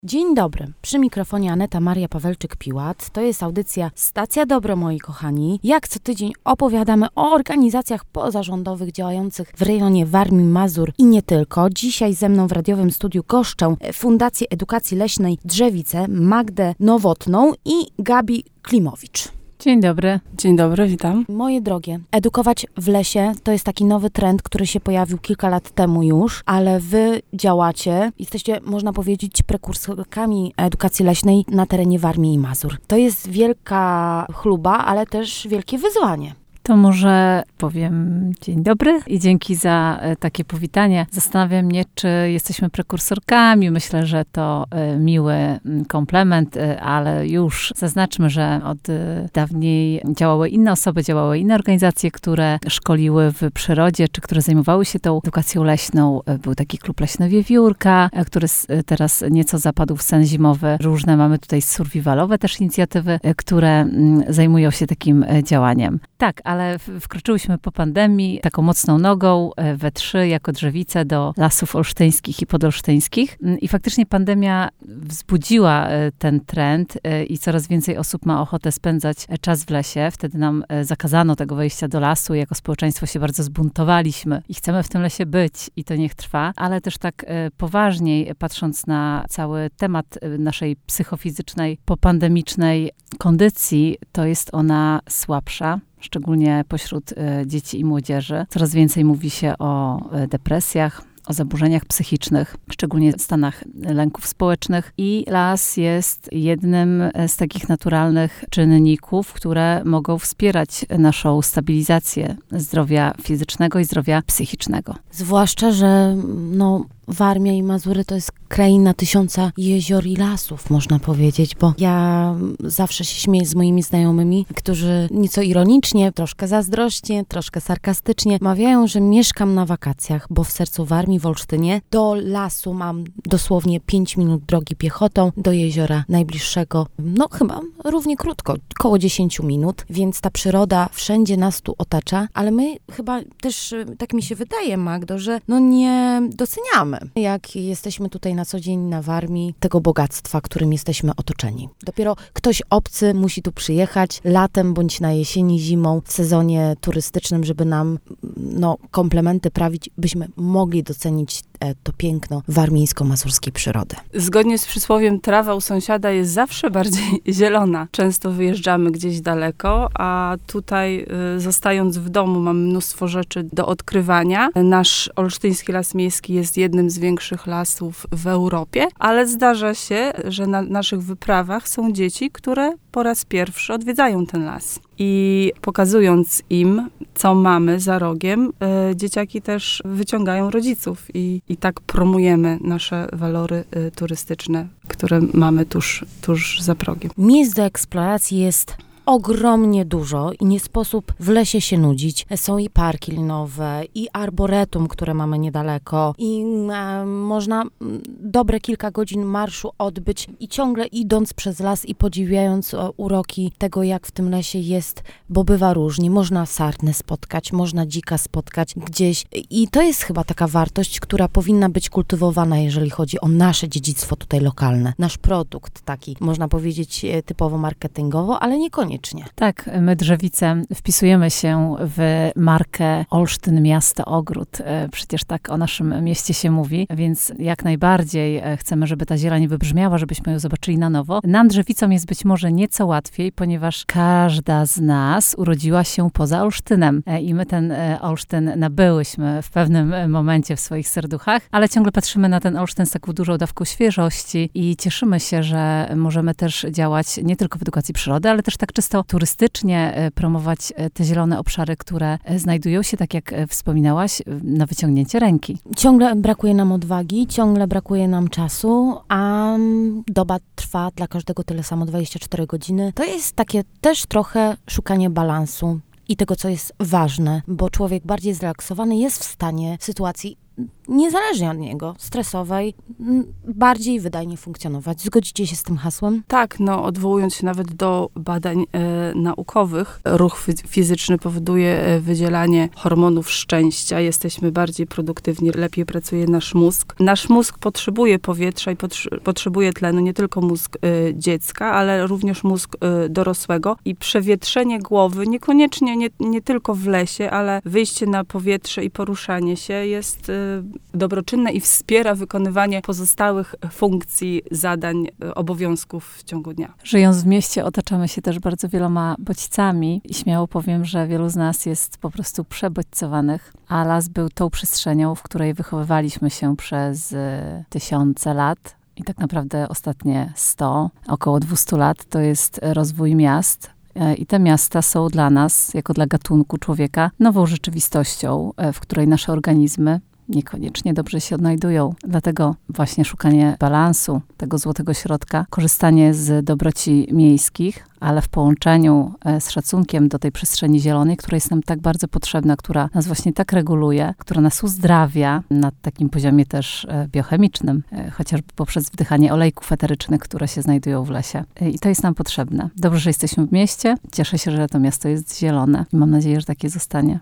Dzień dobry, przy mikrofonie Aneta Maria Pawelczyk-Piłat. To jest audycja Stacja Dobro, moi kochani. Jak co tydzień opowiadamy o organizacjach pozarządowych działających w rejonie Warmii, Mazur i nie tylko. Dzisiaj ze mną w radiowym studiu goszczę Fundacji Edukacji Leśnej Drzewice, Magdę Nowotną i Gabi Klimowicz. Dzień dobry. Dzień dobry, witam. Moje drogie, edukować w lesie to jest taki nowy trend, który się pojawił kilka lat temu już, ale wy działacie, jesteście, można powiedzieć, prekursorkami edukacji leśnej na terenie Warmii i Mazur. To jest wielka chluba, ale też wielkie wyzwanie. To może powiem dzień dobry i dzięki za takie powitanie. Zastanawiam mnie, czy jesteśmy prekursorkami. Myślę, że to miły komplement, ale już zaznaczmy, że od dawniej działały inne osoby, działały inne organizacje, które szkoliły w przyrodzie, czy które zajmowały się tą edukacją leśną. Był taki klub Leśna Wiewiórka, który teraz nieco zapadł w sen zimowy. Różne mamy tutaj survivalowe też inicjatywy, które zajmują się takim działaniem. Tak, ale wkroczyłyśmy po pandemii taką mocną nogą we trzy jako drzewice do lasów olsztyńskich i podolsztyńskich. I faktycznie pandemia wzbudziła ten trend i coraz więcej osób ma ochotę spędzać czas w lesie. Wtedy nam zakazano tego wejścia do lasu. Jako społeczeństwo się bardzo zbuntowaliśmy i chcemy w tym lesie być i to niech trwa. Ale też tak poważniej, patrząc na cały temat naszej psychofizycznej, popandemicznej kondycji, to jest ona słabsza. Szczególnie pośród dzieci i młodzieży. Coraz więcej mówi się o depresjach, o zaburzeniach psychicznych, szczególnie w stanach lęków społecznych. I las jest jednym z takich naturalnych czynników, które mogą wspierać naszą stabilizację zdrowia fizycznego i zdrowia psychicznego. Zwłaszcza, że Warmia i Mazury to jest kraina tysiąca jezior i lasów, można powiedzieć, bo ja zawsze się śmieję z moimi znajomymi, którzy nieco ironicznie, troszkę zazdrośnie, troszkę sarkastycznie mawiają, że mieszkam na wakacjach, bo w sercu Warmii, w Olsztynie, do lasu mam dosłownie 5 minut drogi piechotą, do jeziora najbliższego, chyba równie krótko, około 10 minut, więc ta przyroda wszędzie nas tu otacza, ale my chyba też, tak mi się wydaje, Magdo, że nie doceniamy, jak jesteśmy tutaj na co dzień na Warmii, tego bogactwa, którym jesteśmy otoczeni. Dopiero ktoś obcy musi tu przyjechać latem bądź na jesieni, zimą, w sezonie turystycznym, żeby nam komplementy prawić, byśmy mogli docenić to piękno warmińsko-mazurskiej przyrody. Zgodnie z przysłowiem, trawa u sąsiada jest zawsze bardziej zielona. Często wyjeżdżamy gdzieś daleko, a tutaj zostając w domu mamy mnóstwo rzeczy do odkrywania. Nasz Olsztyński Las Miejski jest jednym z większych lasów w Europie, ale zdarza się, że na naszych wyprawach są dzieci, które po raz pierwszy odwiedzają ten las. I pokazując im, co mamy za rogiem, dzieciaki też wyciągają rodziców i tak promujemy nasze walory turystyczne, które mamy tuż za progiem. Miejsc do eksploracji jest ogromnie dużo i nie sposób w lesie się nudzić. Są i parki linowe, i arboretum, które mamy niedaleko, i można dobre kilka godzin marszu odbyć i ciągle idąc przez las i podziwiając uroki tego, jak w tym lesie jest, bo bywa różnie. Można sarnę spotkać, można dzika spotkać gdzieś i to jest chyba taka wartość, która powinna być kultywowana, jeżeli chodzi o nasze dziedzictwo tutaj lokalne. Nasz produkt taki, można powiedzieć, typowo marketingowo, ale niekoniecznie. Tak, my drzewice wpisujemy się w markę Olsztyn Miasto Ogród. Przecież tak o naszym mieście się mówi, więc jak najbardziej chcemy, żeby ta zieleń wybrzmiała, żebyśmy ją zobaczyli na nowo. Nam drzewicom jest być może nieco łatwiej, ponieważ każda z nas urodziła się poza Olsztynem i my ten Olsztyn nabyłyśmy w pewnym momencie w swoich serduchach, ale ciągle patrzymy na ten Olsztyn z taką dużą dawką świeżości i cieszymy się, że możemy też działać nie tylko w edukacji przyrody, ale też tak czysto turystycznie promować te zielone obszary, które znajdują się, tak jak wspominałaś, na wyciągnięcie ręki. Ciągle brakuje nam odwagi, ciągle brakuje nam czasu, a doba trwa dla każdego tyle samo 24 godziny. To jest takie też trochę szukanie balansu i tego, co jest ważne, bo człowiek bardziej zrelaksowany jest w stanie w sytuacji niezależnie od niego, stresowej, bardziej wydajnie funkcjonować. Zgodzicie się z tym hasłem? Tak, odwołując się nawet do badań naukowych, ruch fizyczny powoduje wydzielanie hormonów szczęścia. Jesteśmy bardziej produktywni, lepiej pracuje nasz mózg. Nasz mózg potrzebuje powietrza i potrzebuje tlenu, nie tylko mózg dziecka, ale również mózg dorosłego. I przewietrzenie głowy, niekoniecznie nie tylko w lesie, ale wyjście na powietrze i poruszanie się jest dobroczynne i wspiera wykonywanie pozostałych funkcji, zadań, obowiązków w ciągu dnia. Żyjąc w mieście, otaczamy się też bardzo wieloma bodźcami i śmiało powiem, że wielu z nas jest po prostu przebodźcowanych, a las był tą przestrzenią, w której wychowywaliśmy się przez tysiące lat. I tak naprawdę ostatnie 100, około 200 lat, to jest rozwój miast. I te miasta są dla nas, jako dla gatunku człowieka, nową rzeczywistością, w której nasze organizmy niekoniecznie dobrze się odnajdują. Dlatego właśnie szukanie balansu, tego złotego środka, korzystanie z dobroci miejskich, ale w połączeniu z szacunkiem do tej przestrzeni zielonej, która jest nam tak bardzo potrzebna, która nas właśnie tak reguluje, która nas uzdrawia na takim poziomie też biochemicznym, chociażby poprzez wdychanie olejków eterycznych, które się znajdują w lesie. I to jest nam potrzebne. Dobrze, że jesteśmy w mieście. Cieszę się, że to miasto jest zielone i mam nadzieję, że takie zostanie.